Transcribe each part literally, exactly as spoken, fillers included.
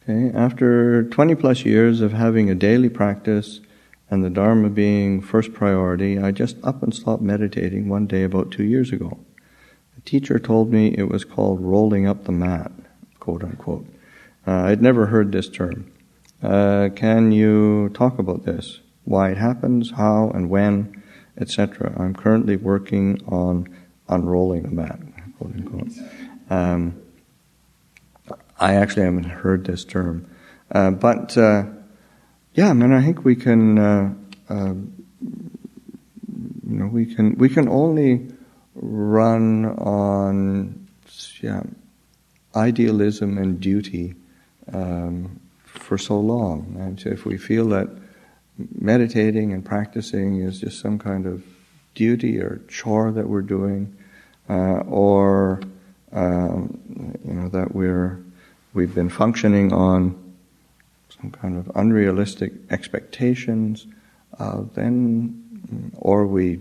Okay, after twenty plus years of having a daily practice and the Dharma being first priority, I just up and stopped meditating one day about two years ago. The teacher told me it was called rolling up the mat, quote unquote. Uh, I'd never heard this term. Uh, can you talk about this? Why it happens, how and when, et cetera. I'm currently working on unrolling the mat, quote unquote. Um, I actually haven't heard this term. Uh, but, uh, yeah, I mean, I think we can, uh, uh, you know, we can, we can only run on, yeah, idealism and duty, um, for so long. And so if we feel that meditating and practicing is just some kind of duty or chore that we're doing, uh, or, um, you know, that we're, we've been functioning on some kind of unrealistic expectations, uh, then, or we,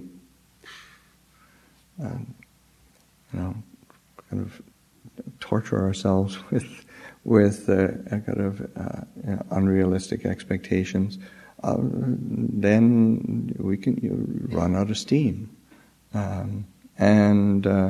uh, you know, kind of torture ourselves with with uh, a kind of uh, you know, unrealistic expectations, uh, then we can you know, run out of steam, um, and. Uh,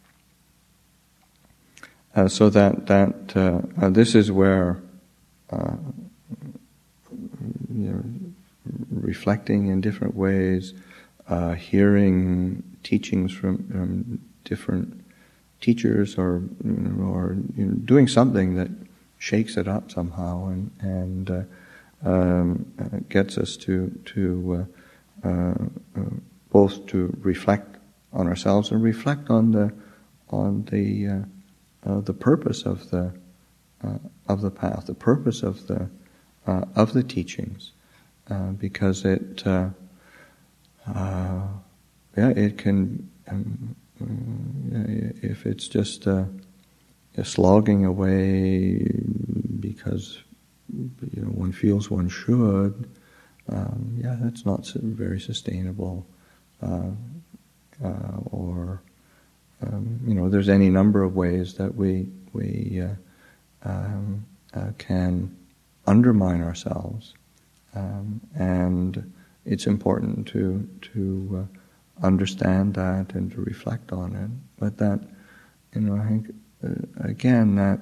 Uh, so that that uh, uh, this is where uh, you know, reflecting in different ways, uh, hearing teachings from um, different teachers, or you know, or you know, doing something that shakes it up somehow and and uh, um, uh, gets us to to uh, uh, uh, both to reflect on ourselves and reflect on the on the uh, Uh, the purpose of the uh, of the path, the purpose of the uh, of the teachings, uh, because it uh, uh, yeah it can um, if it's just uh, slogging away because you know one feels one should, um, yeah that's not very sustainable, uh, uh, or. Um, you know, there's any number of ways that we we uh, um, uh, can undermine ourselves, um, and it's important to to uh, understand that and to reflect on it. But that, you know, I think uh, again that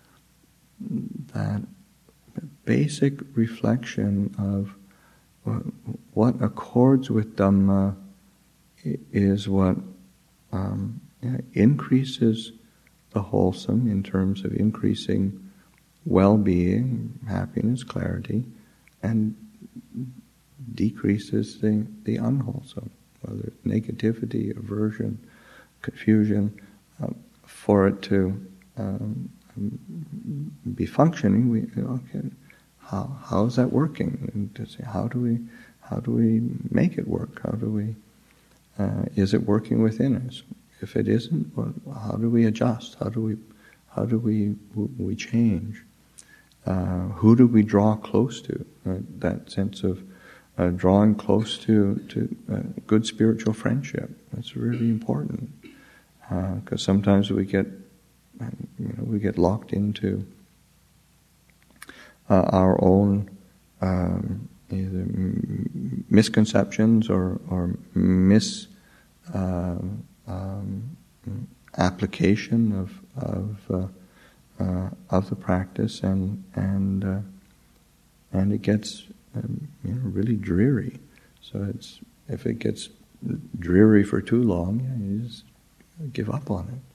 that basic reflection of what accords with Dhamma is what. Um, Yeah, increases the wholesome in terms of increasing well-being, happiness, clarity, and decreases the, the unwholesome, whether it's negativity, aversion, confusion, uh, for it to um, be functioning. We okay, how how is that working? And to say, how do we how do we make it work? How do we uh, is it working within us? If it isn't, well, how do we adjust? How do we, how do we we change? Uh, who do we draw close to? Right? That sense of uh, drawing close to to uh, good spiritual friendship. That's really important, because uh, sometimes we get, you know, we get locked into uh, our own um, either misconceptions or or mis. Uh, Um, application of of uh, uh, of the practice, and and uh, and it gets um, you know really dreary. So it's if it gets dreary for too long, yeah, you just give up on it.